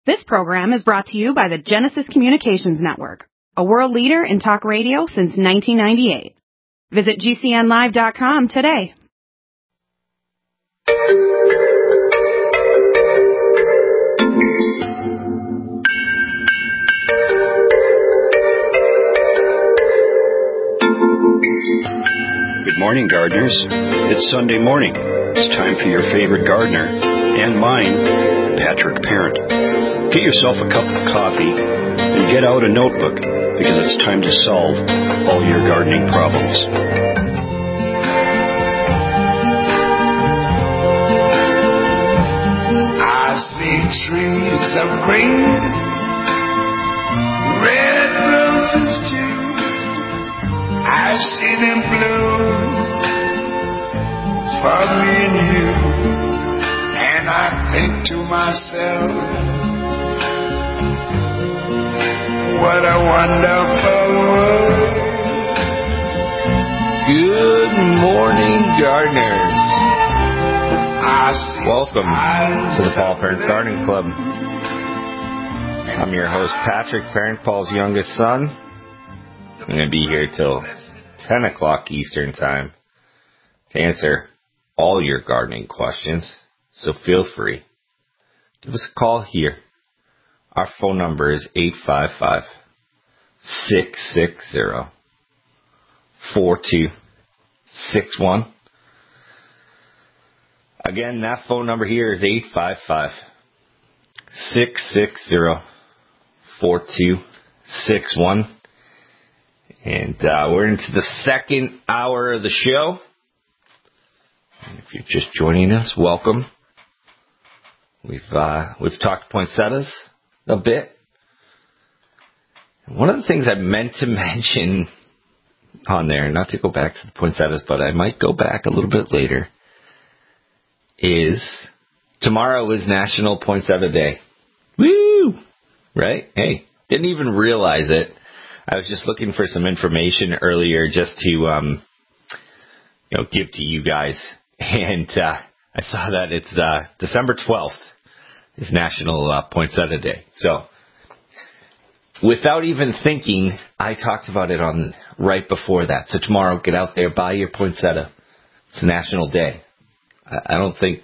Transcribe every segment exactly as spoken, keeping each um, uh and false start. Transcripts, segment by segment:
This program is brought to you by the Genesis Communications Network, a world leader in talk radio since nineteen ninety-eight. Visit G C N live dot com today. Good morning, gardeners. It's Sunday morning. It's time for your favorite gardener, and mine, Patrick Parent. Get yourself a cup of coffee and get out a notebook, because it's time to solve all your gardening problems. I see trees of green, red roses too. I see them bloom for me and you, and I think to myself, what a wonderful world. Good morning, gardeners. I see Welcome to the Paul Parent Gardening Club. I'm your host, Patrick Parent, Paul's youngest son. I'm going to be here till ten o'clock Eastern Time to answer all your gardening questions, so feel free. Give us a call here. Our phone number is eight five five, six six zero, four two six one. Again, that phone number here is eight five five, six six zero, four two six one. And uh, we're into the second hour of the show. And if you're just joining us, welcome. We've uh, we've talked poinsettias a bit. One of the things I meant to mention on there, not to go back to the poinsettias, but I might go back a little bit later, is tomorrow is National Poinsettia Day. Woo! Right? Hey, didn't even realize it. I was just looking for some information earlier just to, um, you know, give to you guys. And uh, I saw that it's uh, December twelfth. Is National uh, Poinsettia Day. So, without even thinking, I talked about it on right before that. So tomorrow, get out there, buy your poinsettia. It's National Day. I, I don't think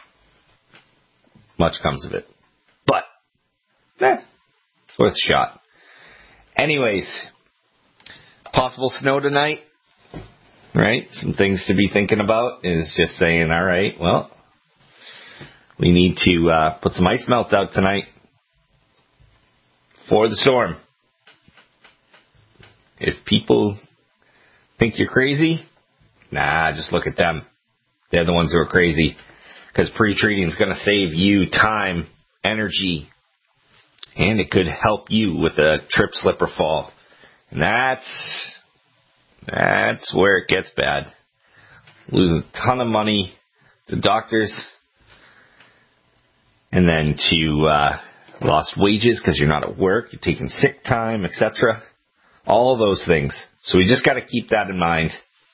much comes of it, but eh, it's worth a shot. Anyways, possible snow tonight, right? Some things to be thinking about is just saying, all right, well, we need to uh, put some ice melt out tonight for the storm. If people think you're crazy, nah, just look at them. They're the ones who are crazy, because pre-treating is going to save you time, energy, and it could help you with a trip, slip, or fall. And that's, that's where it gets bad. Losing a ton of money to doctors, and then to uh, lost wages because you're not at work, you're taking sick time, et cetera. All of those things. So we just got to keep that in mind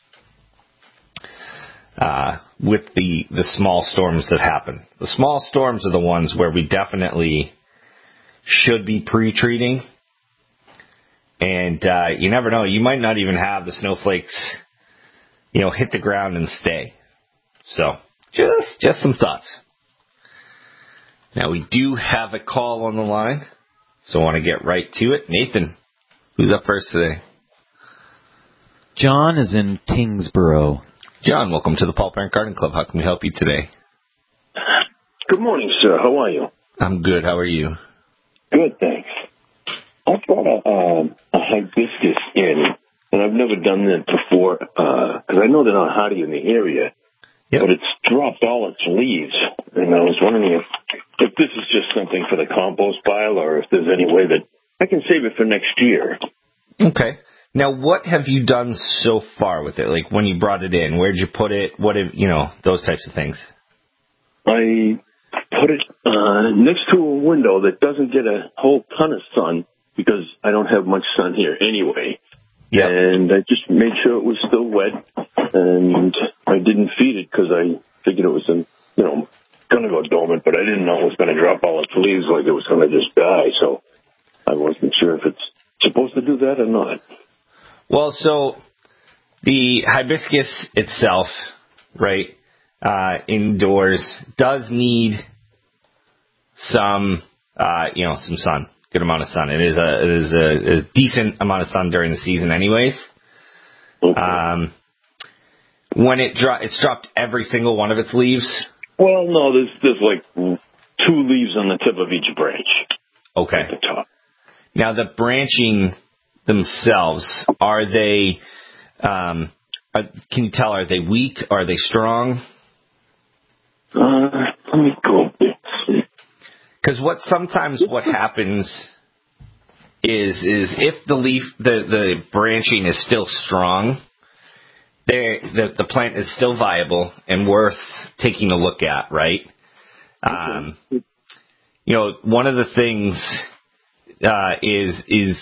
uh, with the, the small storms that happen. The small storms are the ones where we definitely should be pre-treating. And uh, you never know. You might not even have the snowflakes, you know, hit the ground and stay. So just just some thoughts. Now, we do have a call on the line, so I want to get right to it. Nathan, who's up first today? John is in Tingsboro. John, welcome to the Paul Parent Garden Club. How can we help you today? Good morning, sir. How are you? I'm good. How are you? Good, thanks. I brought a, um, a hibiscus in, and I've never done that before, because uh, I know they're not hardy in the area. Yep. But it's dropped all its leaves, and I was wondering if, if this is just something for the compost pile, or if there's any way that I can save it for next year. Okay. Now, what have you done so far with it? Like, when you brought it in, where'd you put it? What have, you know, those types of things? I put it uh, next to a window that doesn't get a whole ton of sun, because I don't have much sun here anyway. Yep. And I just made sure it was still wet, and I didn't feed it because I figured it was, a, you know, going to go dormant, but I didn't know it was going to drop all its leaves like it was going to just die. So I wasn't sure if it's supposed to do that or not. Well, so the hibiscus itself, right, uh, indoors does need some, uh, you know, some sun, good amount of sun. It is a, it is a, a decent amount of sun during the season anyways. Okay. Um, when it dro- it's dropped every single one of its leaves. Well, no, there's, there's like two leaves on the tip of each branch. Okay. At the top. Now the branching themselves, are they, um, are, can you tell, are they weak? Are they strong? Uh, let me go. Because what sometimes what happens is is if the leaf the, the branching is still strong, the the plant is still viable and worth taking a look at, right? Um, you know, one of the things uh, is is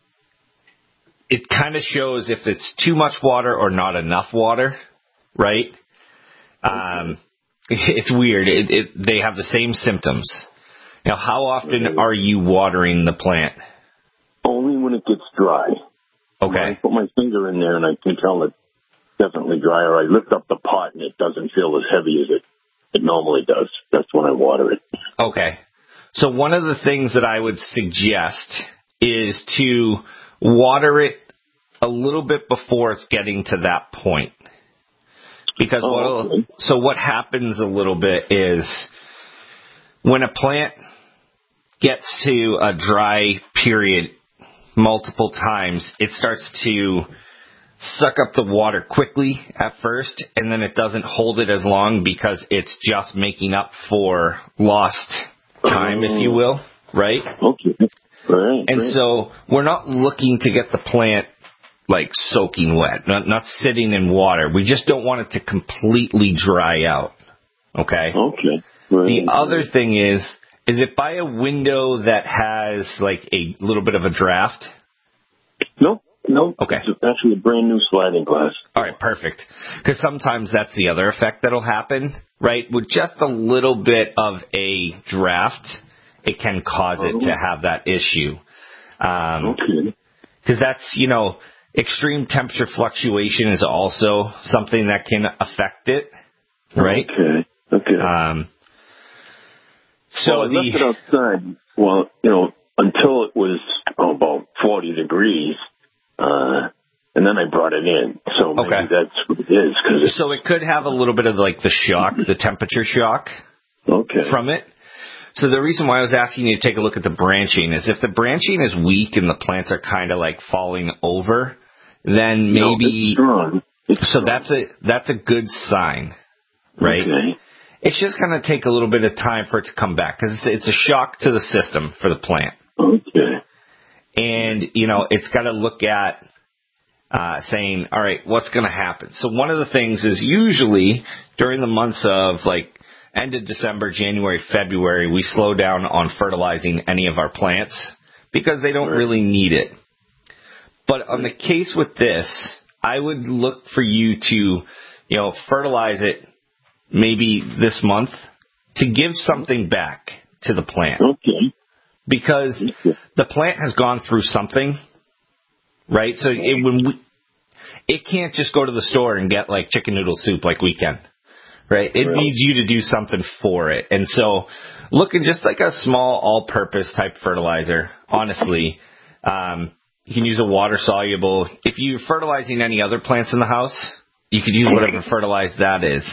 it kind of shows if it's too much water or not enough water, right? Um, it's weird. It, it, they have the same symptoms. Now, how often are you watering the plant? Only when it gets dry. Okay. I put my finger in there and I can tell it's definitely dry, or I lift up the pot and it doesn't feel as heavy as it, it normally does. That's when I water it. Okay. So one of the things that I would suggest is to water it a little bit before it's getting to that point. Because oh, what okay. so what happens a little bit is when a plant gets to a dry period multiple times, it starts to suck up the water quickly at first, and then it doesn't hold it as long because it's just making up for lost time, if you will, right? Okay. Right, and right. so we're not looking to get the plant like soaking wet, not, not sitting in water. We just don't want it to completely dry out. Okay? Okay. Right, the right. other thing is, is it by a window that has like a little bit of a draft? No, no. Okay. It's actually a brand new sliding glass. All right, perfect. Because sometimes that's the other effect that'll happen, right? With just a little bit of a draft, it can cause it to have that issue. Um, okay. Because that's, you know, extreme temperature fluctuation is also something that can affect it, right? Okay. Okay. Um, so well, I the, left it outside, well, you know, until it was oh, about forty degrees, uh, and then I brought it in. So maybe okay. that's what it is. Cause it, so it could have a little bit of like the shock, the temperature shock okay. from it. So the reason why I was asking you to take a look at the branching is if the branching is weak and the plants are kind of like falling over, then maybe no, it's strong. It's so strong. that's a that's a good sign, right? Okay. It's just going to take a little bit of time for it to come back because it's, it's a shock to the system for the plant. Okay. And, you know, it's got to look at uh, saying, all right, what's going to happen? So one of the things is usually during the months of like end of December, January, February, we slow down on fertilizing any of our plants because they don't right. really need it. But on the case with this, I would look for you to, you know, fertilize it maybe this month to give something back to the plant. Okay. Because the plant has gone through something, right? So it, when we, it can't just go to the store and get like chicken noodle soup like we can, right? It right. needs you to do something for it. And so look at just like a small all-purpose type fertilizer, honestly. Um, you can use a water-soluble. If you're fertilizing any other plants in the house, you could use whatever fertilizer that is.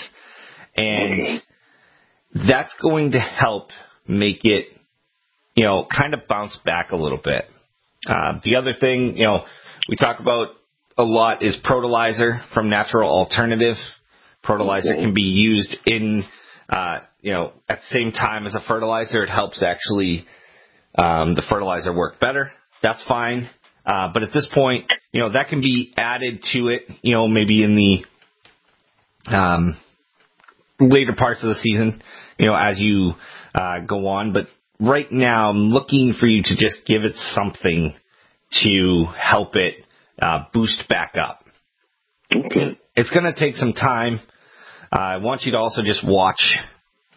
And that's going to help make it, you know, kind of bounce back a little bit. Uh, the other thing, you know, we talk about a lot is Protolizer from Natural Alternative. Protolizer can be used in, uh, you know, at the same time as a fertilizer. It helps actually um, the fertilizer work better. That's fine. Uh, but at this point, you know, that can be added to it, you know, maybe in the um, later parts of the season, you know, as you uh, go on. But right now, I'm looking for you to just give it something to help it uh, boost back up. Okay. It's going to take some time. Uh, I want you to also just watch,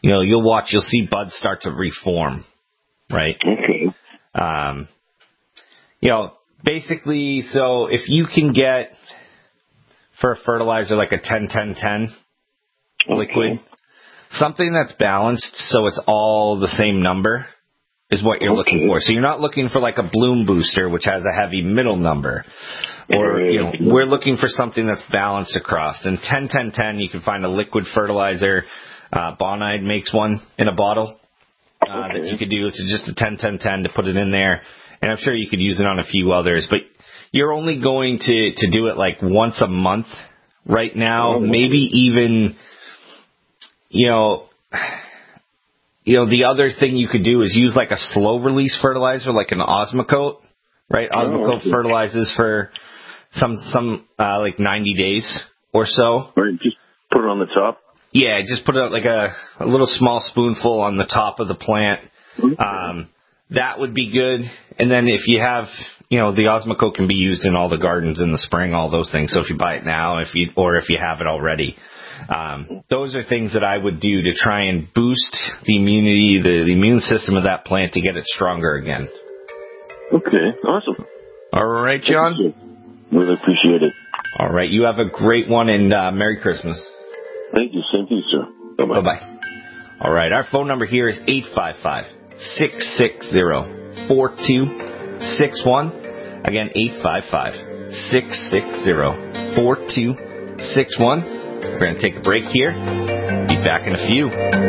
you know, you'll watch, you'll see buds start to reform, right? Okay. Um, you know, basically, so if you can get, for a fertilizer, like a ten ten ten Okay. liquid, something that's balanced so it's all the same number is what you're Okay. looking for. So you're not looking for like a bloom booster, which has a heavy middle number. Or, you know, we're looking for something that's balanced across. And ten ten ten, you can find a liquid fertilizer. Uh, Bonide makes one in a bottle uh, Okay. that you could do. It's just a ten ten ten to put it in there. And I'm sure you could use it on a few others. But you're only going to, to do it like once a month right now. Oh. Maybe even, you know... You know, the other thing you could do is use like a slow release fertilizer, like an Osmocote, right? Oh, Osmocote okay. fertilizes for some, some, uh, like ninety days or so. Right, just put it on the top? Yeah, just put it like a, a little small spoonful on the top of the plant. Um, that would be good. And then if you have, you know, the Osmocote can be used in all the gardens in the spring, all those things. So if you buy it now, if you, or if you have it already. Um, those are things that I would do to try and boost the immunity, the, the immune system of that plant to get it stronger again. Okay, awesome. All right, John? Really appreciate it. All right, you have a great one, and uh, Merry Christmas. Thank you. Same to you, sir. Bye-bye. Bye-bye. All right, our phone number here is eight five five, six six zero, four two six one. Again, eight five five, six six zero, four two six one. We're going to take a break here. Be back in a few.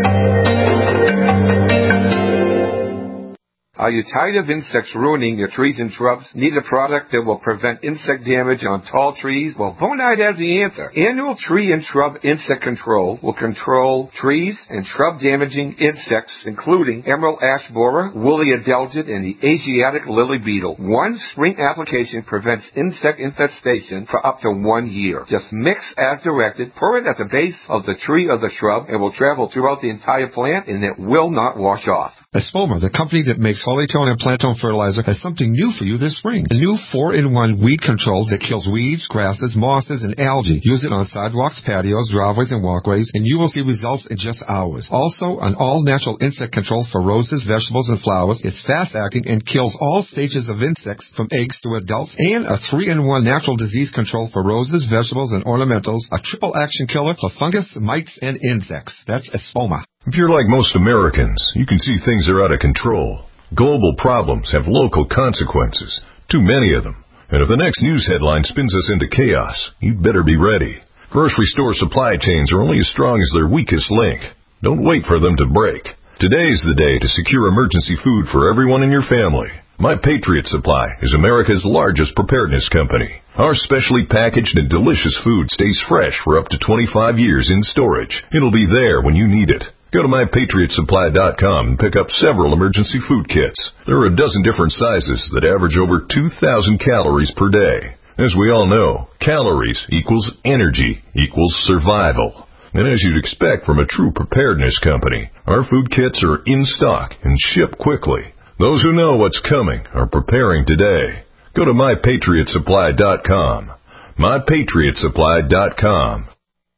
Are you tired of insects ruining your trees and shrubs? Need a product that will prevent insect damage on tall trees? Well, Bonide has the answer. Annual Tree and Shrub Insect Control will control trees and shrub damaging insects, including emerald ash borer, woolly adelgid, and the Asiatic lily beetle. One spring application prevents insect infestation for up to one year. Just mix as directed, pour it at the base of the tree or the shrub, and will travel throughout the entire plant, and it will not wash off. Espoma, the company that makes Hollytone and Plantone fertilizer, has something new for you this spring. A new four in one weed control that kills weeds, grasses, mosses, and algae. Use it on sidewalks, patios, driveways, and walkways, and you will see results in just hours. Also, an all-natural insect control for roses, vegetables, and flowers. It's fast-acting and kills all stages of insects from eggs to adults. And a three in one natural disease control for roses, vegetables, and ornamentals. A triple-action killer for fungus, mites, and insects. That's Espoma. If you're like most Americans, you can see things are out of control. Global problems have local consequences, too many of them. And if the next news headline spins us into chaos, you'd better be ready. Grocery store supply chains are only as strong as their weakest link. Don't wait for them to break. Today's the day to secure emergency food for everyone in your family. My Patriot Supply is America's largest preparedness company. Our specially packaged and delicious food stays fresh for up to twenty-five years in storage. It'll be there when you need it. Go to my patriot supply dot com and pick up several emergency food kits. There are a dozen different sizes that average over two thousand calories per day. As we all know, calories equals energy equals survival. And as you'd expect from a true preparedness company, our food kits are in stock and ship quickly. Those who know what's coming are preparing today. Go to my patriot supply dot com. my patriot supply dot com.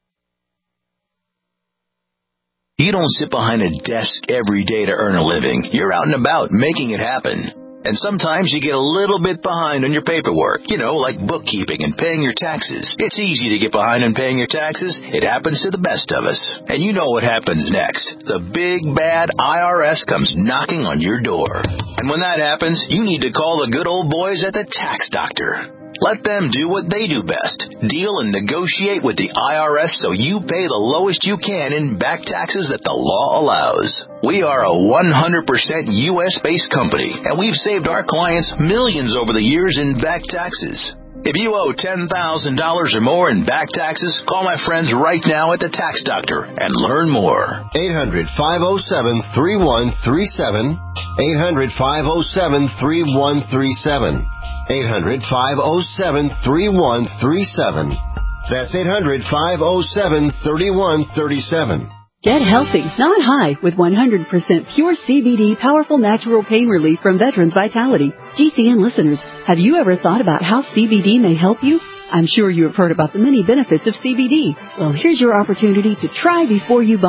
You don't sit behind a desk every day to earn a living. You're out and about making it happen. And sometimes you get a little bit behind on your paperwork, you know, like bookkeeping and paying your taxes. It's easy to get behind on paying your taxes. It happens to the best of us. And you know what happens next. The big, bad I R S comes knocking on your door. And when that happens, you need to call the good old boys at the Tax Doctor. Let them do what they do best. Deal and negotiate with the I R S so you pay the lowest you can in back taxes that the law allows. We are a one hundred percent U S-based company, and we've saved our clients millions over the years in back taxes. If you owe ten thousand dollars or more in back taxes, call my friends right now at the Tax Doctor and learn more. eight hundred, five oh seven, three one three seven. eight hundred, five oh seven, three one three seven. eight hundred, five oh seven, three one three seven. That's eight hundred, five oh seven, three one three seven. Get healthy, not high, with one hundred percent pure C B D powerful natural pain relief from Veterans Vitality. G C N listeners, have you ever thought about how C B D may help you? I'm sure you have heard about the many benefits of C B D. Well, here's your opportunity to try before you buy.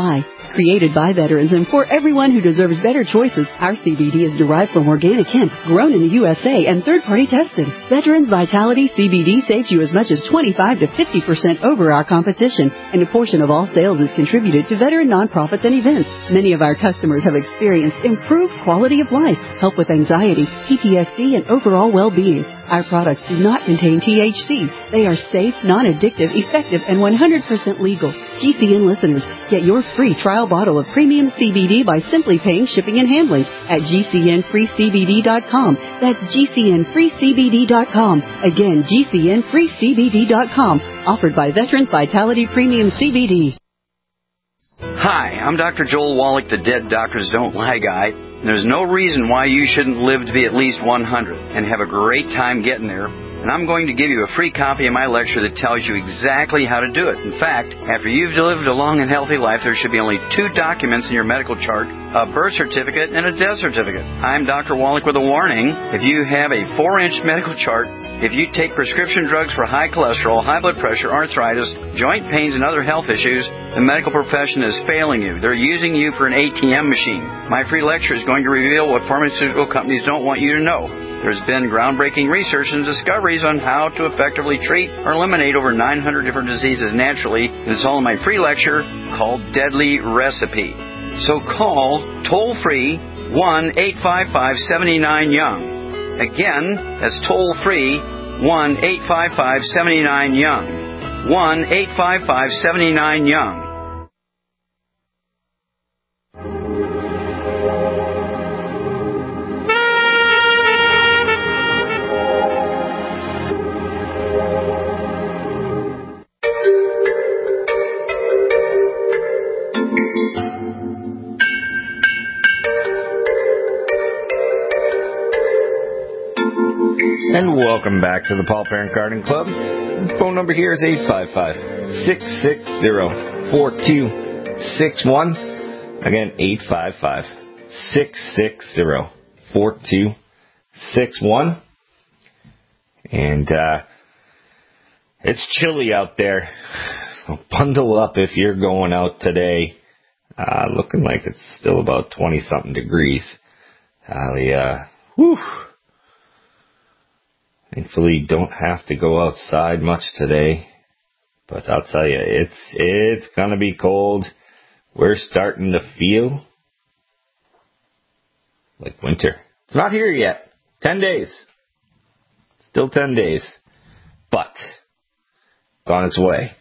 Created by veterans and for everyone who deserves better choices, our C B D is derived from organic hemp, grown in the U S A and third-party tested. Veterans Vitality C B D saves you as much as twenty-five to fifty percent over our competition, and a portion of all sales is contributed to veteran nonprofits and events. Many of our customers have experienced improved quality of life, help with anxiety, P T S D, and overall well-being. Our products do not contain T H C. They are safe, non-addictive, effective, and one hundred percent legal. G C N listeners, get your free trial bottle of premium C B D by simply paying shipping and handling at G C N free C B D dot com. That's G C N free C B D dot com. Again, G C N free C B D dot com. Offered by Veterans Vitality Premium C B D. Hi, I'm Doctor Joel Wallach, the Dead Doctors Don't Lie guy. There's no reason why you shouldn't live to be at least one hundred and have a great time getting there. And I'm going to give you a free copy of my lecture that tells you exactly how to do it. In fact, after you've lived a long and healthy life, there should be only two documents in your medical chart, a birth certificate and a death certificate. I'm Doctor Wallach with a warning. If you have a four-inch medical chart, if you take prescription drugs for high cholesterol, high blood pressure, arthritis, joint pains, and other health issues, the medical profession is failing you. They're using you for an A T M machine. My free lecture is going to reveal what pharmaceutical companies don't want you to know. There's been groundbreaking research and discoveries on how to effectively treat or eliminate over nine hundred different diseases naturally. And it's all in my free lecture called Deadly Recipe. So call toll-free one eight five five, seven nine, young. Again, that's toll-free one eight five five, seven nine, young. one eight five five, seven nine, young. And welcome back to the Paul Parent Garden Club. The phone number here is eight five five, six six zero, four two six one. Again, eight five five, six six zero, four two six one. And uh, it's chilly out there, so bundle up if you're going out today. Uh, looking like it's still about twenty-something degrees. I, uh, whew. Thankfully, don't have to go outside much today, but I'll tell you, it's it's gonna be cold. We're starting to feel like winter. It's not here yet. Ten days. Still ten days, but it's on its way.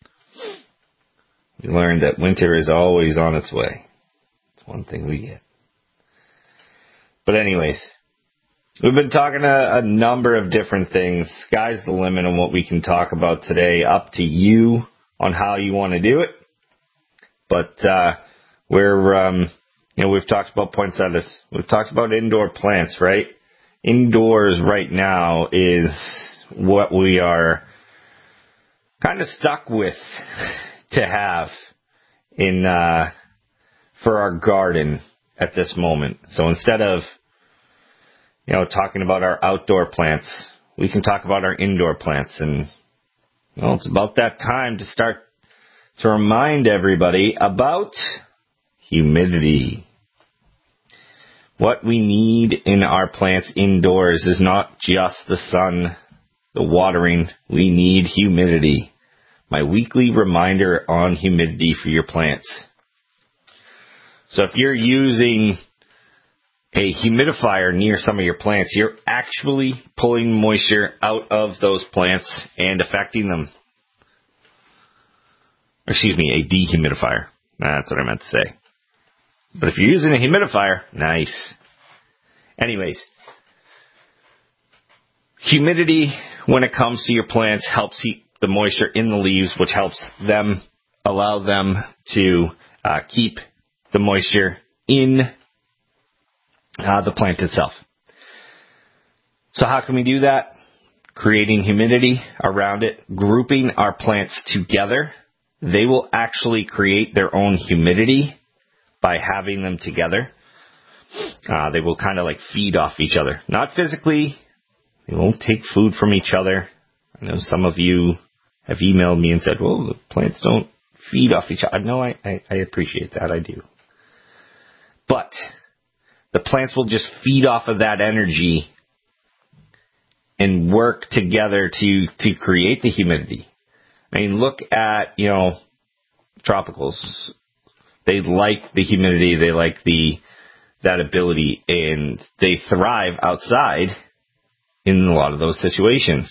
We learned that winter is always on its way. It's one thing we get. But anyways, we've been talking a, a number of different things. Sky's the limit on what we can talk about today. Up to you on how you want to do it. But uh, we're, um, you know, we've talked about poinsettias. We've talked about indoor plants, right? Indoors right now is what we are kind of stuck with to have in uh, for our garden at this moment. So instead of You know, talking about our outdoor plants, we can talk about our indoor plants. And, well, it's about that time to start to remind everybody about humidity. What we need in our plants indoors is not just the sun, the watering. We need humidity. My weekly reminder on humidity for your plants. So if you're using a humidifier near some of your plants, you're actually pulling moisture out of those plants and affecting them. Excuse me, a dehumidifier. That's what I meant to say. But if you're using a humidifier, nice. Anyways, humidity, when it comes to your plants, helps keep the moisture in the leaves, which helps them, allow them to uh, keep the moisture in Uh, the plant itself. So how can we do that? Creating humidity around it, grouping our plants together. They will actually create their own humidity by having them together. Uh, they will kind of like feed off each other. Not physically. They won't take food from each other. I know some of you have emailed me and said, well, the plants don't feed off each other. No, I, I, I appreciate that. I do. But the plants will just feed off of that energy and work together to, to create the humidity. I mean, look at, you know, tropicals. They like the humidity. They like the that ability, and they thrive outside in a lot of those situations.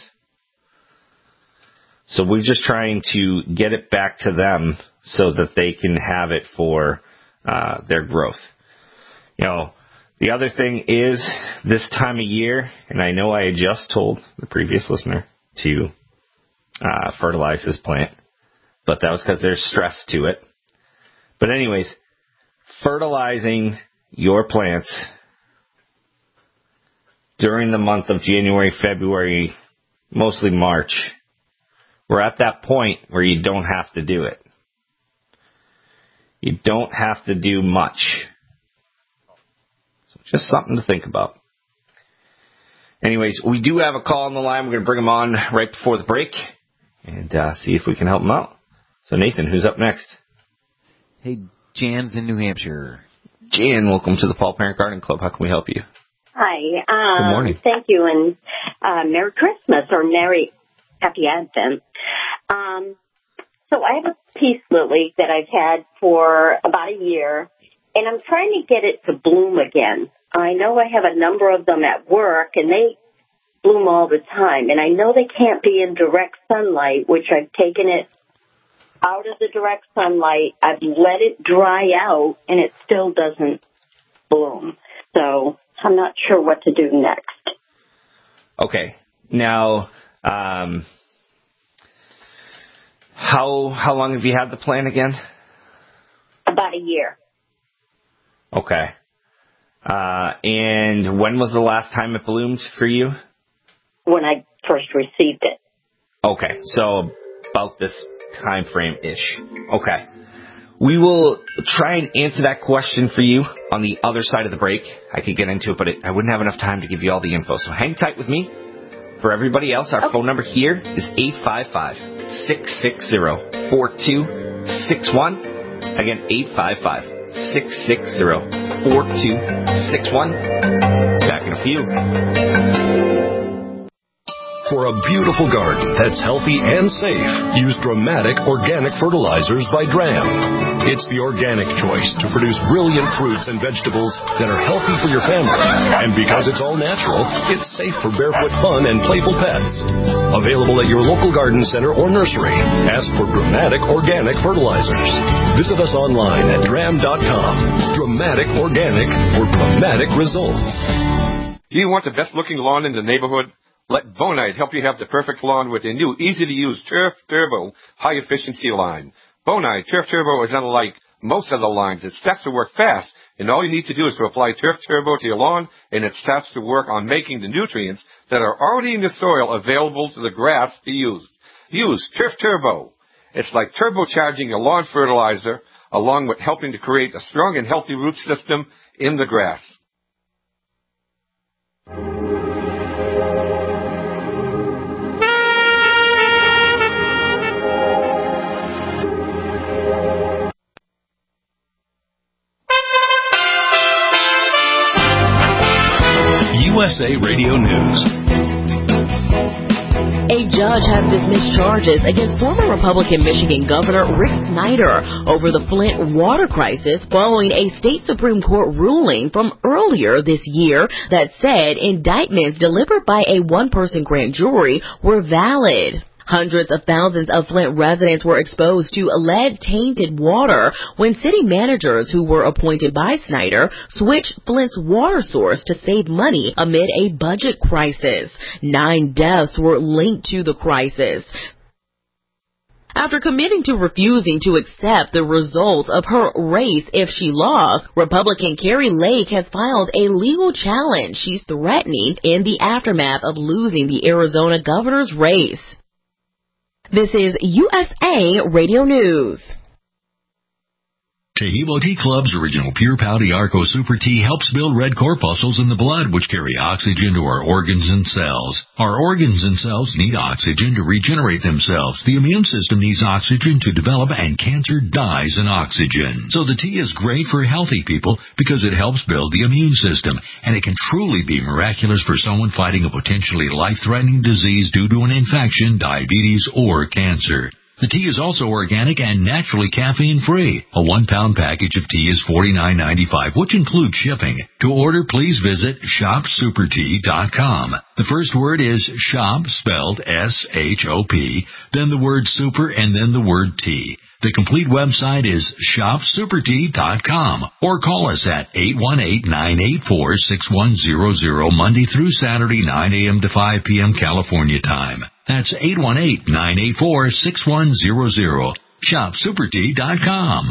So we're just trying to get it back to them so that they can have it for uh, their growth. You know, the other thing is this time of year, and I know I had just told the previous listener to uh, fertilize his plant, but that was because there's stress to it. But anyways, fertilizing your plants during the month of January, February, mostly March, we're at that point where you don't have to do it. You don't have to do much. So just something to think about. Anyways, we do have a call on the line. We're going to bring him on right before the break and uh, see if we can help him out. So Nathan, who's up next? Hey, Jan's in New Hampshire. Jan, welcome to the Paul Parent Garden Club. How can we help you? Hi. Um, Good morning. Thank you, and uh, Merry Christmas or Merry Happy Advent. Um, so I have a peace lily that I've had for about a year, and I'm trying to get it to bloom again. I know I have a number of them at work, and they bloom all the time, and I know they can't be in direct sunlight, which I've taken it out of the direct sunlight. I've let it dry out, and it still doesn't bloom. So I'm not sure what to do next. Okay. Now, um, how how long have you had the plant again? About a year. Okay. Uh, and when was the last time it bloomed for you? When I first received it. Okay, so about this time frame-ish. Okay. We will try and answer that question for you on the other side of the break. I could get into it, but it, I wouldn't have enough time to give you all the info. So hang tight with me. For everybody else, our okay. phone number here is eight five five, six six zero, four two six one. Again, eight five five, six six zero, four two six one. Back in a few. For a beautiful garden that's healthy and safe, use Dramatic Organic Fertilizers by Dram. It's the organic choice to produce brilliant fruits and vegetables that are healthy for your family. And because it's all natural, it's safe for barefoot fun and playful pets. Available at your local garden center or nursery. Ask for Dramatic Organic Fertilizers. Visit us online at dram dot com. Dramatic Organic for dramatic results. Do you want the best-looking lawn in the neighborhood? Let Bonide help you have the perfect lawn with a new, easy-to-use Turf Turbo high-efficiency line. Bonide Turf Turbo is unlike most other lines. It starts to work fast, and all you need to do is to apply Turf Turbo to your lawn, and it starts to work on making the nutrients that are already in the soil available to the grass to use. Use Turf Turbo. It's like turbocharging your lawn fertilizer, along with helping to create a strong and healthy root system in the grass. U S A Radio News. A judge has dismissed charges against former Republican Michigan Governor Rick Snyder over the Flint water crisis following a state Supreme Court ruling from earlier this year that said indictments delivered by a one-person grand jury were valid. Hundreds of thousands of Flint residents were exposed to lead tainted water when city managers who were appointed by Snyder switched Flint's water source to save money amid a budget crisis. Nine deaths were linked to the crisis. After committing to refusing to accept the results of her race if she lost, Republican Kari Lake has filed a legal challenge she's threatening in the aftermath of losing the Arizona governor's race. This is U S A Radio News. Taheebo Tea Club's original Pure Pouty Arco Super Tea helps build red corpuscles in the blood, which carry oxygen to our organs and cells. Our organs and cells need oxygen to regenerate themselves. The immune system needs oxygen to develop, and cancer dies in oxygen. So the tea is great for healthy people because it helps build the immune system, and it can truly be miraculous for someone fighting a potentially life-threatening disease due to an infection, diabetes, or cancer. The tea is also organic and naturally caffeine-free. A one-pound package of tea is forty-nine ninety-five, which includes shipping. To order, please visit shop super tea dot com. The first word is shop, spelled S H O P, then the word super, and then the word tea. The complete website is shop super tea dot com, or call us at eight one eight, nine eight four, six one zero zero Monday through Saturday, nine a.m. to five p.m. California time. That's eight one eight, nine eight four, six one zero zero. shop super tea dot com.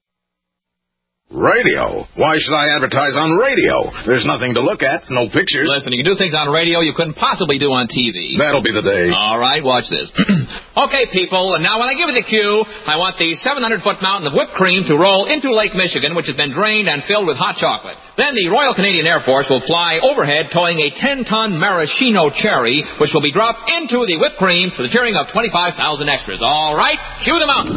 Radio? Why should I advertise on radio? There's nothing to look at, no pictures. Listen, you can do things on radio you couldn't possibly do on T V. That'll be the day. All right, watch this. Okay, people, and now when I give you the cue, I want the seven hundred foot mountain of whipped cream to roll into Lake Michigan, which has been drained and filled with hot chocolate. Then the Royal Canadian Air Force will fly overhead towing a ten ton maraschino cherry, which will be dropped into the whipped cream for the cheering of twenty-five thousand extras. All right, cue them out.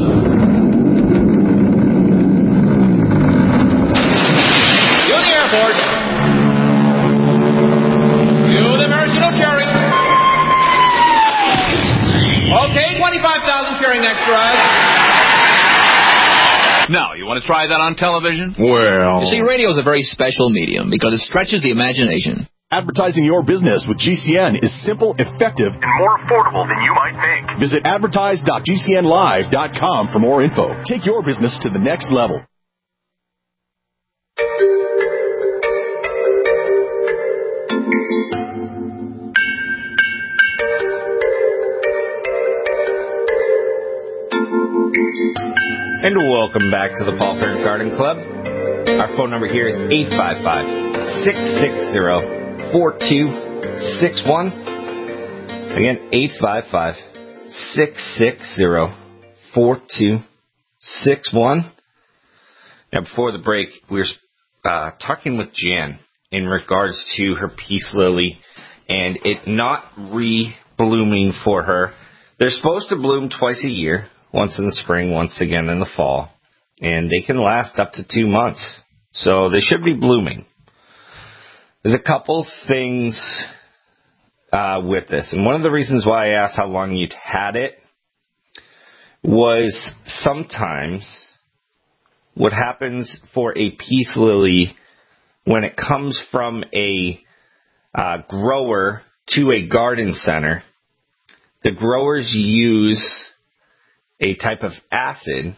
twenty-five thousand cheering extras. Now, you want to try that on television? Well... You see, radio is a very special medium because it stretches the imagination. Advertising your business with G C N is simple, effective, and more affordable than you might think. Visit advertise dot g c n live dot com for more info. Take your business to the next level. And welcome back to the Paul Parent Garden Club. Our phone number here is eight five five, six six zero, four two six one. Again, eight five five, six six zero, four two six one. Now, before the break, we were uh, talking with Jan in regards to her peace lily and it not re-blooming for her. They're supposed to bloom twice a year. Once in the spring, once again in the fall. And they can last up to two months. So they should be blooming. There's a couple things uh, with this. And one of the reasons why I asked how long you'd had it was sometimes what happens for a peace lily when it comes from a uh, grower to a garden center, the growers use a type of acid,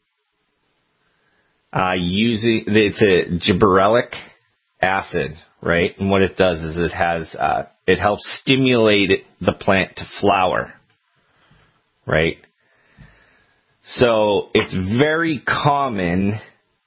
uh, using, it's a gibberellic acid, right? And what it does is it has, uh, it helps stimulate the plant to flower, right? So it's very common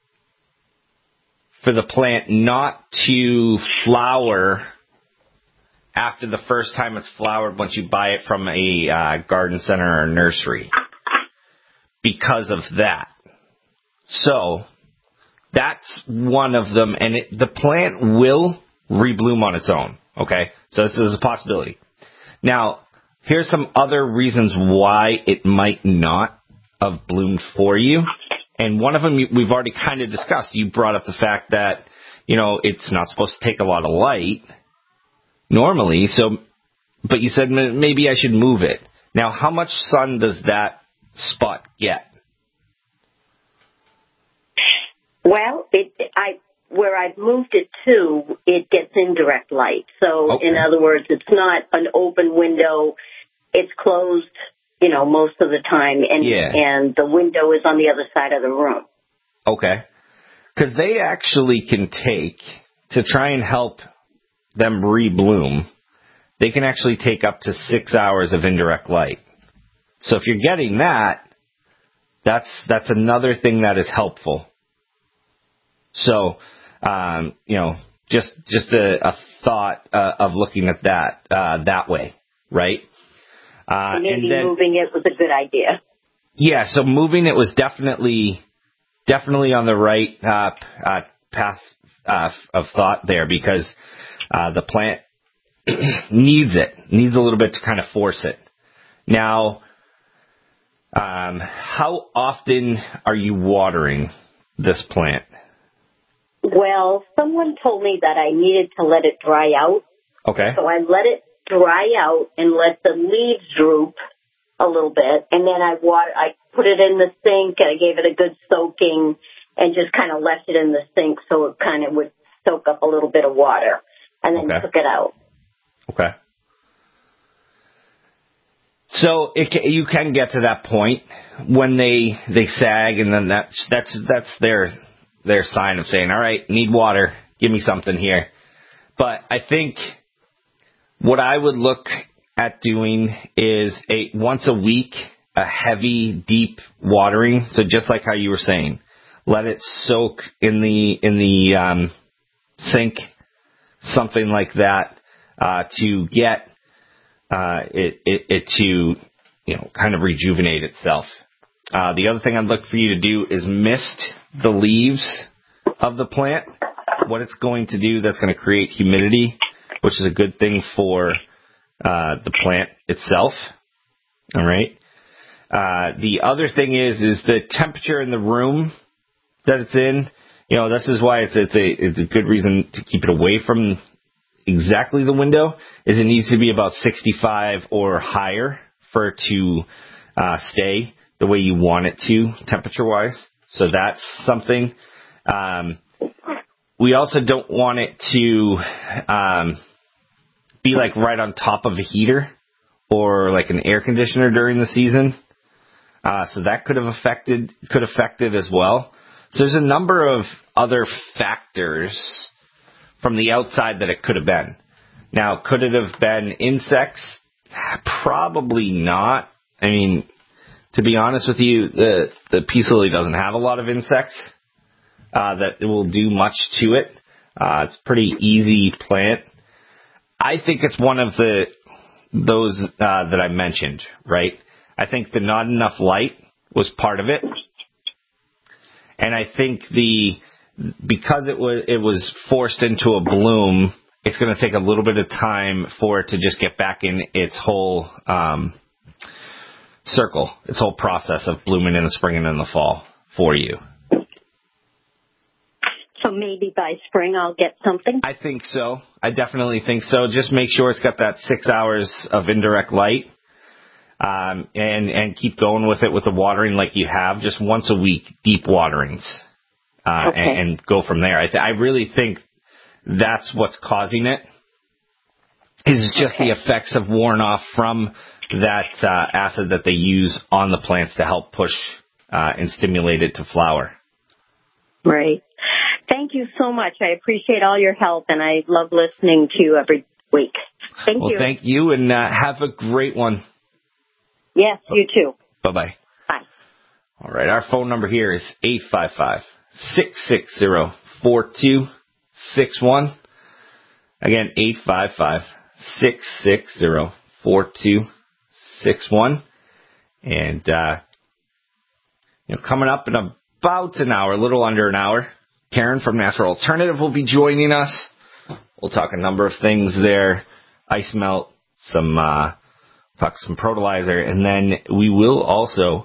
for the plant not to flower after the first time it's flowered once you buy it from a uh, garden center or nursery. Because of that. So, that's one of them, and it, the plant will rebloom on its own, okay? So this is a possibility. Now, here's some other reasons why it might not have bloomed for you, and one of them we've already kind of discussed. You brought up the fact that, you know, it's not supposed to take a lot of light, normally, so, but you said maybe I should move it. Now, how much sun does that spot get? Well, it, I where I've moved it to, it gets indirect light. So, okay. In other words, it's not an open window. It's closed, you know, most of the time, and yeah. and the window is on the other side of the room. Okay. Because they actually can take, to try and help them rebloom, they can actually take up to six hours of indirect light. So if you're getting that, that's that's another thing that is helpful. So, um, you know, just just a, a thought uh, of looking at that uh, that way, right? Uh, Maybe and then, moving it was a good idea. Yeah, so moving it was definitely definitely on the right uh, uh, path uh, of thought there, because uh, the plant needs it, needs a little bit to kind of force it. Now, um, how often are you watering this plant? Well, someone told me that I needed to let it dry out. Okay. So I let it dry out and let the leaves droop a little bit, and then I water, I put it in the sink, and I gave it a good soaking, and just kind of left it in the sink so it kind of would soak up a little bit of water, and then okay. took it out. Okay. So it can, you can get to that point when they they sag, and then that that's that's their their sign of saying, all right, need water, give me something here. But I think what I would look at doing is a once a week, a heavy, deep watering. So just like how you were saying, let it soak in the in the um, sink, something like that, uh, to get uh, it, it it to you know kind of rejuvenate itself. Uh, the other thing I'd look for you to do is mist the leaves of the plant. What it's going to do, that's going to create humidity, which is a good thing for Uh, the plant itself. All right. Uh, the other thing is, is the temperature in the room that it's in. You know, this is why it's it's a it's a good reason to keep it away from exactly the window. Is it needs to be about sixty-five or higher for it to uh, stay the way you want it to, temperature wise. So that's something. Um, we also don't want it to Um, be like right on top of a heater or like an air conditioner during the season. Uh, so that could have affected, could affect it as well. So there's a number of other factors from the outside that it could have been. Now, could it have been insects? Probably not. I mean, to be honest with you, the, the peace lily doesn't have a lot of insects, uh, that will do much to it. Uh, it's a pretty easy plant. I think it's one of the those uh, that I mentioned, right? I think the not enough light was part of it, and I think the because it was it was forced into a bloom, it's going to take a little bit of time for it to just get back in its whole um, circle, its whole process of blooming in the spring and in the fall for you. So maybe by spring I'll get something? I think so. I definitely think so. Just make sure it's got that six hours of indirect light, um, and, and keep going with it with the watering like you have, just once a week, deep waterings, uh, okay. and, and go from there. I, th- I really think that's what's causing it, is just okay. the effects have worn off from that uh, acid that they use on the plants to help push uh, and stimulate it to flower. Right. Thank you so much. I appreciate all your help, and I love listening to you every week. Thank well, you. Well, thank you, and uh, have a great one. Yes, you too. Bye-bye. Bye. All right, our phone number here is eight five five, six six zero, four two six one. Again, eight five five, six six zero, four two six one. And, uh, you know, coming up in about an hour, a little under an hour, Karen from Natural Alternative will be joining us. We'll talk a number of things there. Ice melt, some, uh, talk some Protolizer, and then we will also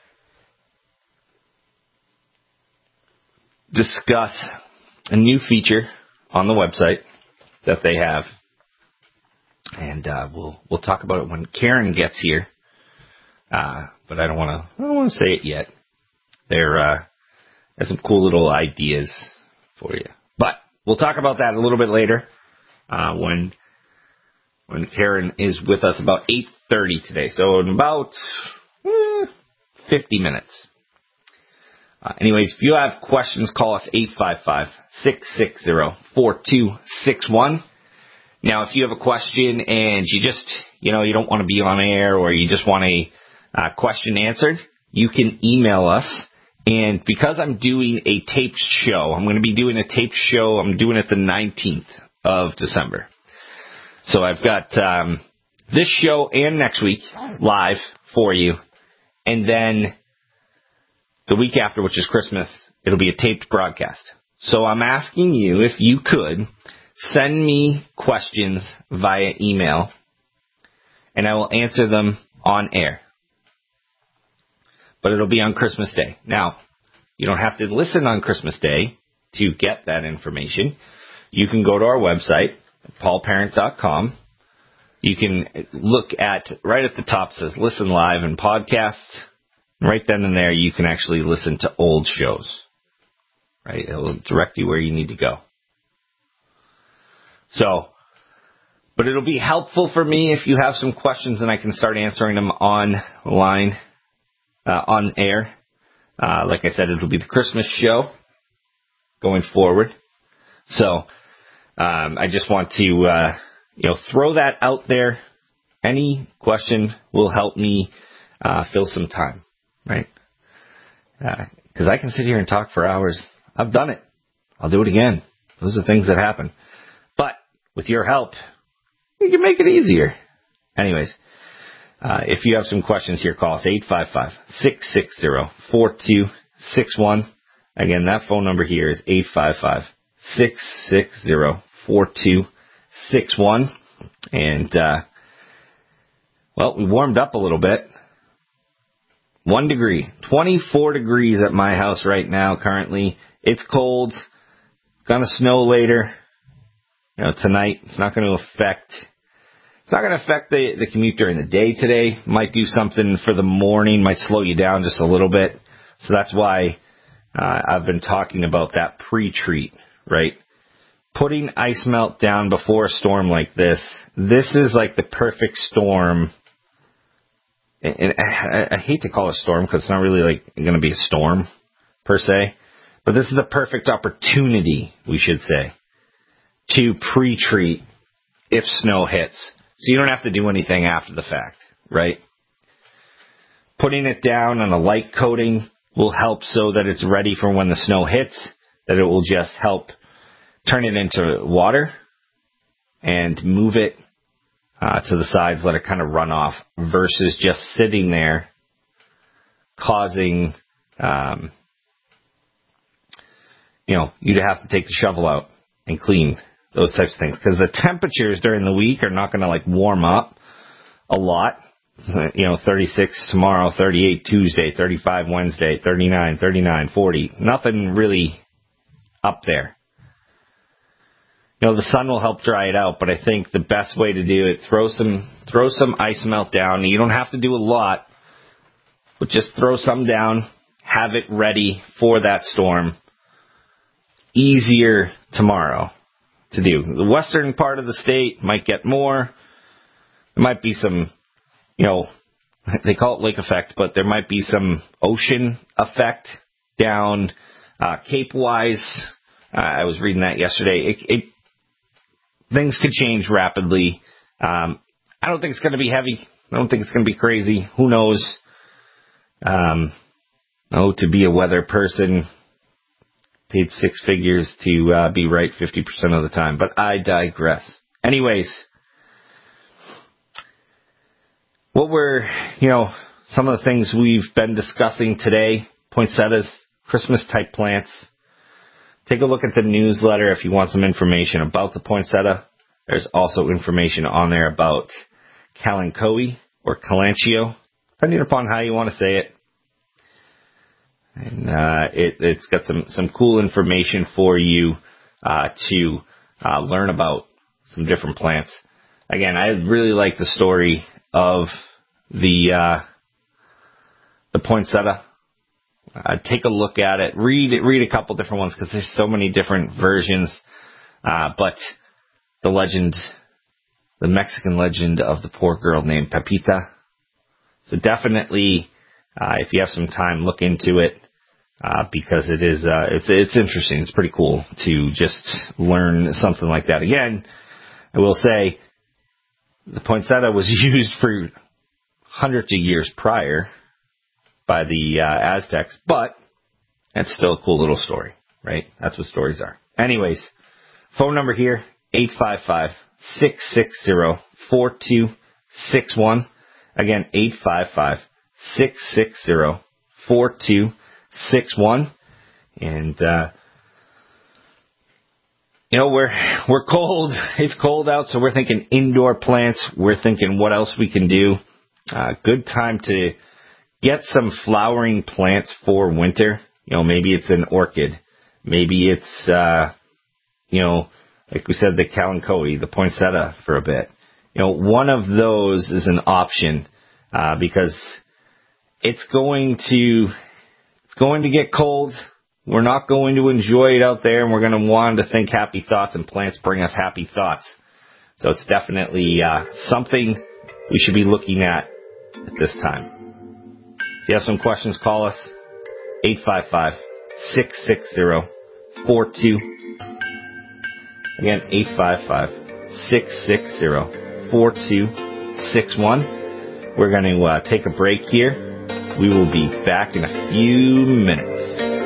discuss a new feature on the website that they have. And, uh, we'll, we'll talk about it when Karen gets here. Uh, but I don't want to, I don't want to say it yet. They're, uh, There's some cool little ideas for you. But we'll talk about that a little bit later, uh, when when Karen is with us about eight thirty today. So in about eh, fifty minutes. Uh, anyways, if you have questions, call us eight five five, six six zero, four two six one. Now, if you have a question and you just, you know, you don't want to be on air, or you just want a uh, question answered, you can email us. And because I'm doing a taped show, I'm going to be doing a taped show. I'm doing it the nineteenth of December. So I've got um, this show and next week live for you. And then the week after, which is Christmas, It'll be a taped broadcast. So I'm asking you if you could send me questions via email, and I will answer them on air. But it'll be on Christmas Day. Now, you don't have to listen on Christmas Day to get that information. You can go to our website, paul parent dot com. You can look at, right at the top says listen live and podcasts. Right then and there, you can actually listen to old shows. Right? It'll direct you where you need to go. So, but it'll be helpful for me if you have some questions and I can start answering them online, uh, on air. Uh, like I said, it'll be the Christmas show going forward. So, um, I just want to, uh, you know, throw that out there. Any question will help me, uh, fill some time, right? Uh, cause I can sit here and talk for hours. I've done it. I'll do it again. Those are things that happen. But with your help, you can make it easier. Anyways, uh, if you have some questions here, call us eight five five, six six zero, four two six one. Again, that phone number here is eight five five, six six zero, four two six one. And, uh, well, we warmed up a little bit. One degree, twenty-four degrees at my house right now currently. It's cold. Gonna snow later. You know, tonight. It's not going to affect, it's not going to affect the, the commute during the day today. Might do something for the morning, might slow you down just a little bit. So that's why, uh, I've been talking about that pre-treat, right? Putting ice melt down before a storm like this. This is like the perfect storm. And I, I hate to call it a storm because it's not really like going to be a storm per se. But this is the perfect opportunity, we should say, to pre-treat if snow hits. So you don't have to do anything after the fact, right? Putting it down on a light coating will help so that it's ready for when the snow hits, that it will just help turn it into water and move it uh, to the sides, let it kind of run off, versus just sitting there causing, um, you know, you'd have to take the shovel out and clean those types of things. Because the temperatures during the week are not going to, like, warm up a lot. You know, thirty-six tomorrow, thirty-eight Tuesday, thirty-five Wednesday, thirty-nine, thirty-nine, forty. Nothing really up there. You know, the sun will help dry it out, but I think the best way to do it, throw some throw some ice melt down. You don't have to do a lot, but just throw some down, have it ready for that storm. Easier tomorrow to do. The western part of the state might get more. There might be some, you know, they call it lake effect, but there might be some ocean effect down uh, Cape-wise. Uh, I was reading that yesterday. It, it things could change rapidly. Um, I don't think it's going to be heavy. I don't think it's going to be crazy. Who knows? Um, oh, to be a weather person, paid six figures to uh, be right fifty percent of the time. But I digress. Anyways, what were, you know, some of the things we've been discussing today, poinsettias, Christmas-type plants. Take a look at the newsletter if you want some information about the poinsettia. There's also information on there about kalanchoe or kalanchoe, depending upon how you want to say it. And uh, it, it's got some, some cool information for you uh, to uh, learn about some different plants. Again, I really like the story of the uh, the poinsettia. Uh, take a look at it. Read it, read a couple different ones because there's so many different versions. Uh, but the legend, the Mexican legend of the poor girl named Pepita. So definitely, uh, if you have some time, look into it. Uh, because it is, uh, it's, it's interesting. It's pretty cool to just learn something like that. Again, I will say the poinsettia was used for hundreds of years prior by the uh, Aztecs, but it's still a cool little story, right? That's what stories are. Anyways, phone number here, eight five five, six six zero, four two six one. Again, eight five five, six six zero, four two six one. And, uh, you know, we're, we're cold. It's cold out, so we're thinking indoor plants. We're thinking what else we can do. Uh, good time to get some flowering plants for winter. You know, maybe it's an orchid. Maybe it's, uh, you know, like we said, the kalanchoe, the poinsettia for a bit. You know, one of those is an option, uh, because it's going to, it's going to get cold. We're not going to enjoy it out there, and we're going to want to think happy thoughts, and plants bring us happy thoughts. So it's definitely uh, something we should be looking at at this time. If you have some questions, call us eight five five, six six zero, four two. Again, eight five five, six six zero, four two six one. We're going to uh, take a break here. We will be back in a few minutes.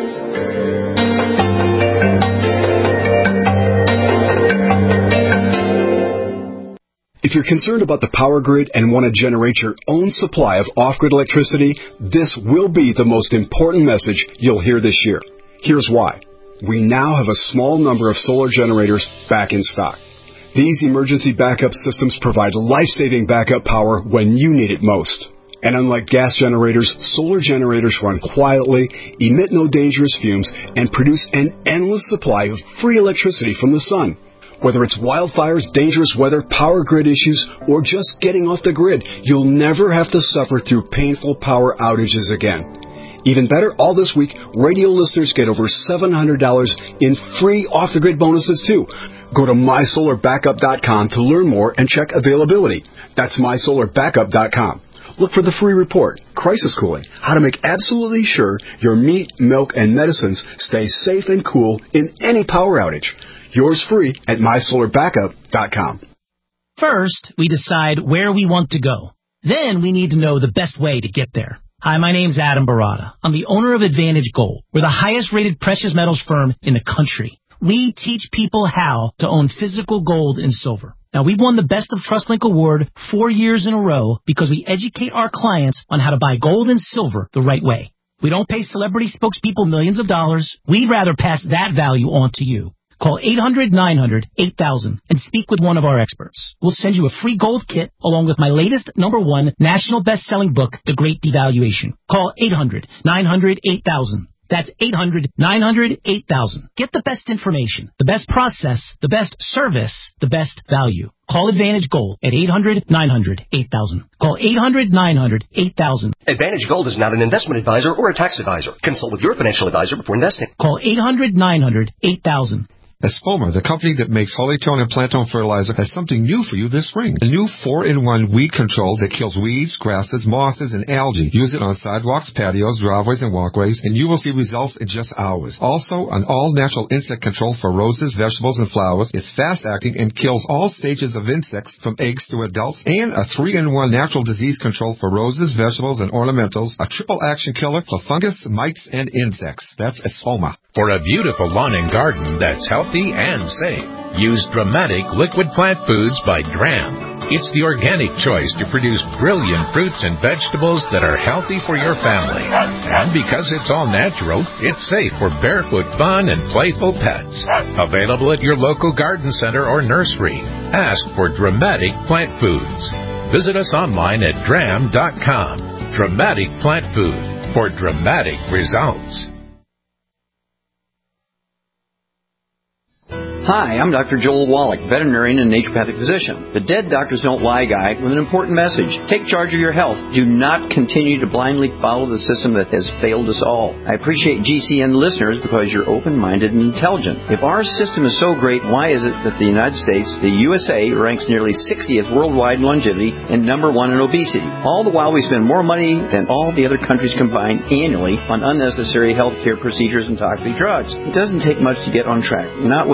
If you're concerned about the power grid and want to generate your own supply of off-grid electricity, this will be the most important message you'll hear this year. Here's why. We now have a small number of solar generators back in stock. These emergency backup systems provide life-saving backup power when you need it most. And unlike gas generators, solar generators run quietly, emit no dangerous fumes, and produce an endless supply of free electricity from the sun. Whether it's wildfires, dangerous weather, power grid issues, or just getting off the grid, you'll never have to suffer through painful power outages again. Even better, all this week, radio listeners get over seven hundred dollars in free off-the-grid bonuses, too. Go to my solar backup dot com to learn more and check availability. That's my solar backup dot com. Look for the free report, Crisis Cooling, how to make absolutely sure your meat, milk, and medicines stay safe and cool in any power outage. Yours free at my solar backup dot com. First, we decide where we want to go. Then we need to know the best way to get there. Hi, my name's Adam Barada. I'm the owner of Advantage Gold. We're the highest-rated precious metals firm in the country. We teach people how to own physical gold and silver. Now, we've won the Best of TrustLink Award four years in a row because we educate our clients on how to buy gold and silver the right way. We don't pay celebrity spokespeople millions of dollars. We'd rather pass that value on to you. Call eight hundred, nine hundred, eight thousand and speak with one of our experts. We'll send you a free gold kit along with my latest number one national best-selling book, The Great Devaluation. Call eight hundred, nine hundred, eight thousand. That's eight hundred, nine hundred, eight thousand. Get the best information, the best process, the best service, the best value. Call Advantage Gold at eight hundred, nine hundred, eight thousand. Call eight hundred, nine hundred, eight thousand. Advantage Gold is not an investment advisor or a tax advisor. Consult with your financial advisor before investing. Call eight hundred, nine hundred, eight thousand. Espoma, the company that makes Hollytone and Plantone fertilizer, has something new for you this spring. A new four in one weed control that kills weeds, grasses, mosses, and algae. Use it on sidewalks, patios, driveways, and walkways, and you will see results in just hours. Also, an all-natural insect control for roses, vegetables, and flowers. It's fast-acting and kills all stages of insects from eggs to adults. And a three in one natural disease control for roses, vegetables, and ornamentals. A triple-action killer for fungus, mites, and insects. That's Espoma. For a beautiful lawn and garden that's healthy and safe, use Dramatic Liquid Plant Foods by Dram. It's the organic choice to produce brilliant fruits and vegetables that are healthy for your family. And because it's all natural, it's safe for barefoot fun and playful pets. Available at your local garden center or nursery. Ask for Dramatic Plant Foods. Visit us online at dram dot com. Dramatic Plant Food for dramatic results. Hi, I'm Doctor Joel Wallach, veterinarian and naturopathic physician. The Dead Doctors Don't Lie guy with an important message. Take charge of your health. Do not continue to blindly follow the system that has failed us all. I appreciate G C N listeners because you're open-minded and intelligent. If our system is so great, why is it that the United States, the U S A, ranks nearly sixtieth worldwide in longevity and number one in obesity? All the while we spend more money than all the other countries combined annually on unnecessary health care procedures and toxic drugs. It doesn't take much to get on track. Not with the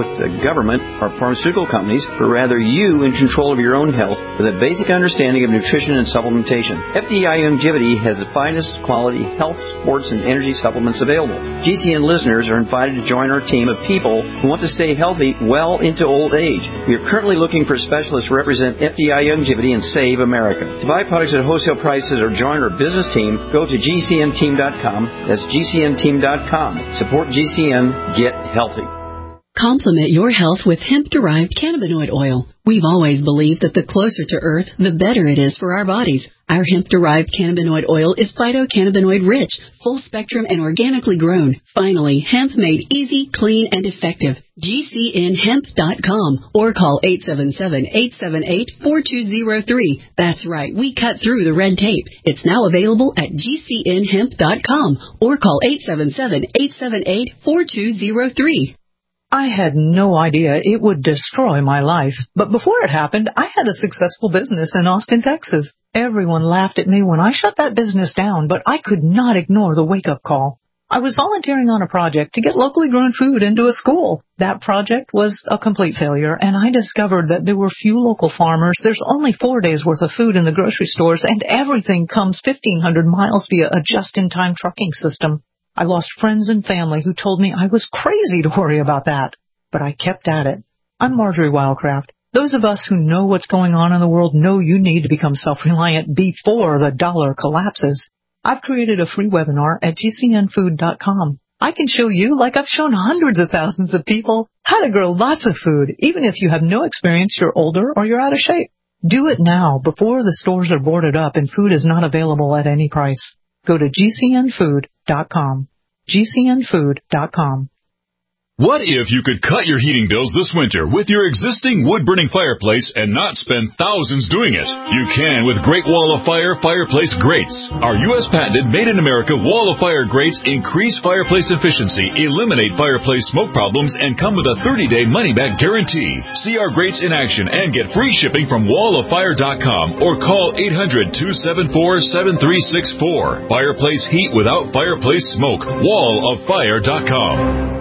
government or pharmaceutical companies, but rather you in control of your own health with a basic understanding of nutrition and supplementation. F D I Longevity has the finest quality health, sports, and energy supplements available. G C N listeners are invited to join our team of people who want to stay healthy well into old age. We are currently looking for specialists to represent F D I Longevity and Save America. To buy products at wholesale prices or join our business team, go to G C N team dot com. That's G C N team dot com. Support G C N. Get healthy. Complement your health with hemp-derived cannabinoid oil. We've always believed that the closer to Earth, the better it is for our bodies. Our hemp-derived cannabinoid oil is phytocannabinoid-rich, full-spectrum, and organically grown. Finally, hemp made easy, clean, and effective. G C N hemp dot com or call eight seven seven, eight seven eight, four two zero three. That's right, we cut through the red tape. It's now available at G C N hemp dot com or call eight seven seven, eight seven eight, four two zero three. I had no idea it would destroy my life. But before it happened, I had a successful business in Austin, Texas. Everyone laughed at me when I shut that business down, but I could not ignore the wake-up call. I was volunteering on a project to get locally grown food into a school. That project was a complete failure, and I discovered that there were few local farmers. There's only four days' worth of food in the grocery stores, and everything comes fifteen hundred miles via a just-in-time trucking system. I lost friends and family who told me I was crazy to worry about that, but I kept at it. I'm Marjorie Wildcraft. Those of us who know what's going on in the world know you need to become self-reliant before the dollar collapses. I've created a free webinar at G C N food dot com. I can show you, like I've shown hundreds of thousands of people, how to grow lots of food, even if you have no experience, you're older, or you're out of shape. Do it now, before the stores are boarded up and food is not available at any price. Go to G C N food dot com. G C N food dot com. What if you could cut your heating bills this winter with your existing wood-burning fireplace and not spend thousands doing it? You can with Great Wall of Fire Fireplace Grates. Our U S patented made-in-America Wall of Fire grates increase fireplace efficiency, eliminate fireplace smoke problems, and come with a thirty-day money-back guarantee. See our grates in action and get free shipping from wall of fire dot com or call eight hundred, two seven four, seven three six four. Fireplace heat without fireplace smoke. wall of fire dot com.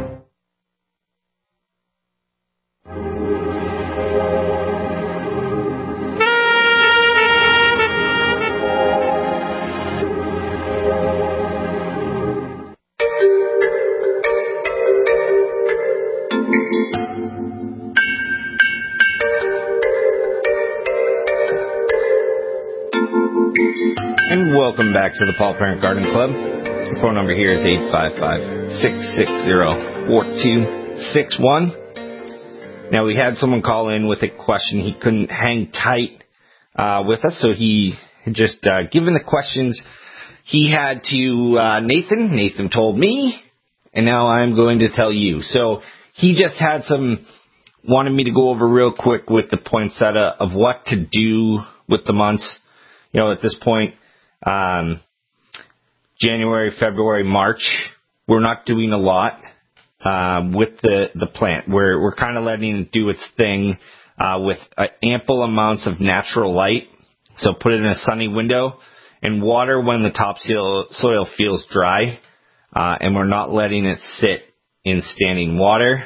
And welcome back to the Paul Parent Garden Club. The phone number here is eight five five, six six zero, four two six one. Now, we had someone call in with a question. He couldn't hang tight uh, with us, so he had just uh, given the questions he had to uh, Nathan. Nathan told me, and now I'm going to tell you. So he just had some, wanted me to go over real quick with the poinsettia of what to do with the months. You know, at this point, um, January, February, March, we're not doing a lot um, with the, the plant. We're we're kind of letting it do its thing uh, with uh, ample amounts of natural light. So put it in a sunny window and water when the topsoil soil feels dry, uh, and we're not letting it sit in standing water.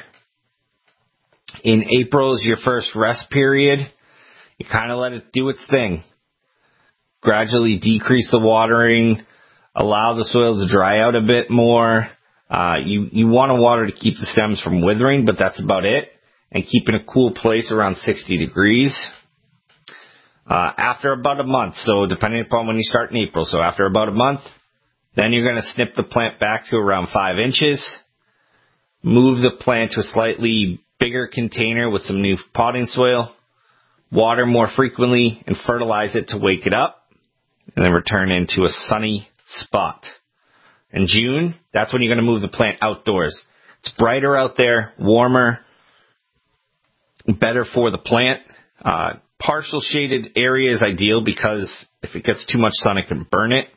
In April is your first rest period. You kind of let it do its thing. Gradually decrease the watering, allow the soil to dry out a bit more. Uh, you, you want to water to keep the stems from withering, but that's about it. And keep in a cool place around sixty degrees. Uh, after about a month, so depending upon when you start in April, so after about a month, then you're going to snip the plant back to around five inches. Move the plant to a slightly bigger container with some new potting soil. Water more frequently and fertilize it to wake it up. And then return into a sunny spot. In June, that's when you're going to move the plant outdoors. It's brighter out there, warmer, better for the plant. Uh, partial shaded area is ideal because if it gets too much sun, it can burn it.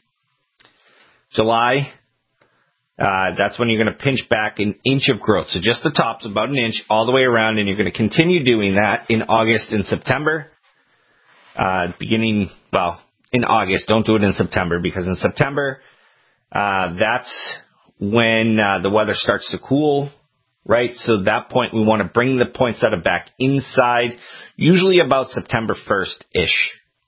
July, uh, that's when you're going to pinch back an inch of growth. So just the tops, about an inch, all the way around, and you're going to continue doing that in August and September. Uh, beginning, well, in August, don't do it in September, because in September, uh, that's when uh, the weather starts to cool. right? So at that point, we want to bring the poinsettia back inside, usually about September first-ish.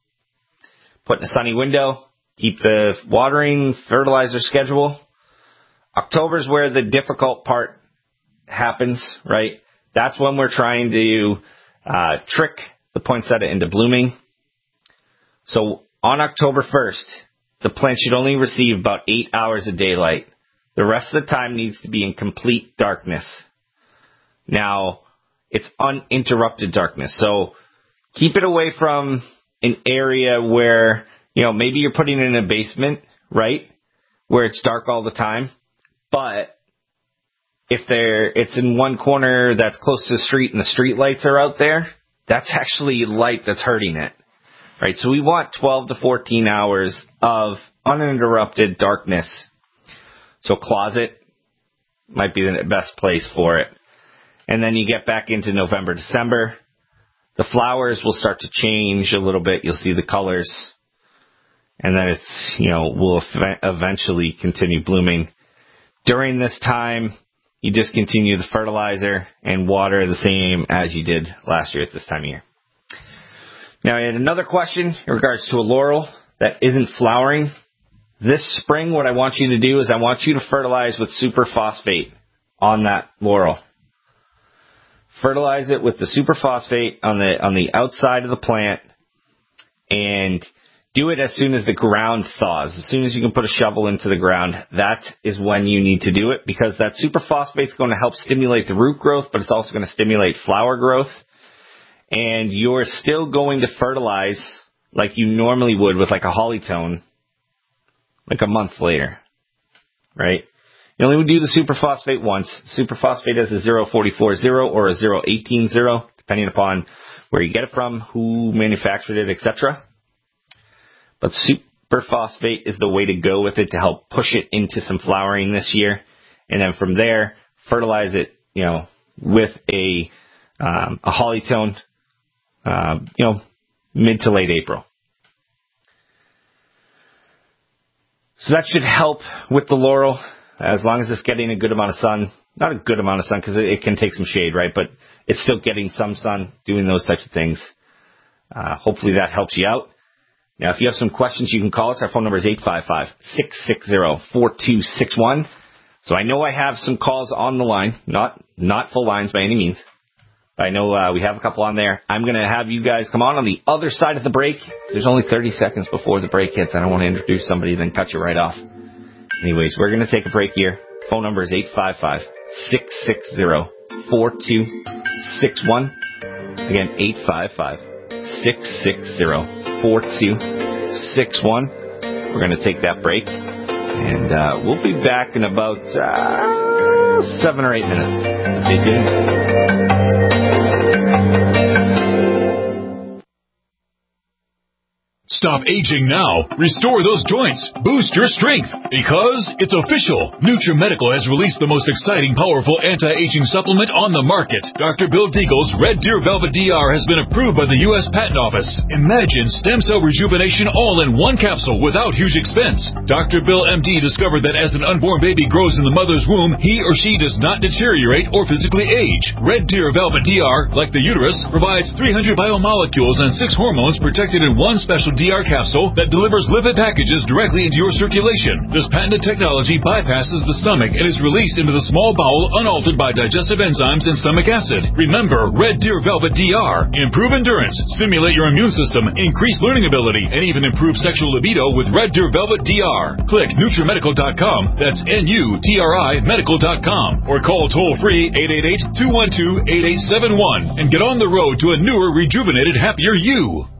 Put in a sunny window, keep the watering, fertilizer schedule. October is where the difficult part happens, right? That's when we're trying to uh, trick the poinsettia into blooming. So on October first, the plant should only receive about eight hours of daylight. The rest of the time needs to be in complete darkness. Now, it's uninterrupted darkness. So keep it away from an area where, you know, maybe you're putting it in a basement, right, where it's dark all the time. But if there, it's in one corner that's close to the street and the street lights are out there, that's actually light that's hurting it, right? So we want twelve to fourteen hours of uninterrupted darkness. So closet might be the best place for it. And then you get back into November, December. The flowers will start to change a little bit. You'll see the colors. And then it's, you know, will eventually continue blooming. During this time, you discontinue the fertilizer and water the same as you did last year at this time of year. Now, I had another question in regards to a laurel that isn't flowering. This spring, what I want you to do is I want you to fertilize with superphosphate on that laurel. Fertilize it with the superphosphate on the on the outside of the plant, and do it as soon as the ground thaws. As soon as you can put a shovel into the ground, that is when you need to do it, because that superphosphate is going to help stimulate the root growth, but it's also going to stimulate flower growth. And you're still going to fertilize like you normally would with like a Hollytone, like a month later, right? You only would do the superphosphate once. Superphosphate has a zero forty-four zero or a zero eighteen zero, depending upon where you get it from, who manufactured it, et cetera. But superphosphate is the way to go with it to help push it into some flowering this year. And then from there, fertilize it, you know, with a um, a Hollytone, uh, you know, mid to late April. So that should help with the laurel, as long as it's getting a good amount of sun. Not a good amount of sun, because it, it can take some shade, right? But it's still getting some sun, doing those types of things. Uh, hopefully that helps you out. Now, if you have some questions, you can call us. Our phone number is eight five five, six six zero, four two six one. So I know I have some calls on the line, not not full lines by any means. But I know uh, we have a couple on there. I'm going to have you guys come on on the other side of the break. There's only thirty seconds before the break hits. I don't want to introduce somebody, then cut you right off. Anyways, we're going to take a break here. Phone number is eight five five, six six zero, four two six one. Again, eight five five, six six zero, four two six one. We're going to take that break, and uh, we'll be back in about uh, seven or eight minutes. Stay tuned. Stop aging now. Restore those joints. Boost your strength. Because it's official. NutriMedical has released the most exciting, powerful anti-aging supplement on the market. Doctor Bill Deagle's Red Deer Velvet D R has been approved by the U S Patent Office. Imagine stem cell rejuvenation all in one capsule without huge expense. Doctor Bill M D discovered that as an unborn baby grows in the mother's womb, he or she does not deteriorate or physically age. Red Deer Velvet D R, like the uterus, provides three hundred biomolecules and six hormones protected in one special D R capsule that delivers lipid packages directly into your circulation. This patented technology bypasses the stomach and is released into the small bowel unaltered by digestive enzymes and stomach acid. Remember, Red Deer Velvet D R. Improve endurance, stimulate your immune system, increase learning ability, and even improve sexual libido with Red Deer Velvet D R. Click NutriMedical dot com, that's N U T R I Medical dot com, or call toll-free eight eight eight, two one two, eight eight seven one and get on the road to a newer, rejuvenated, happier you.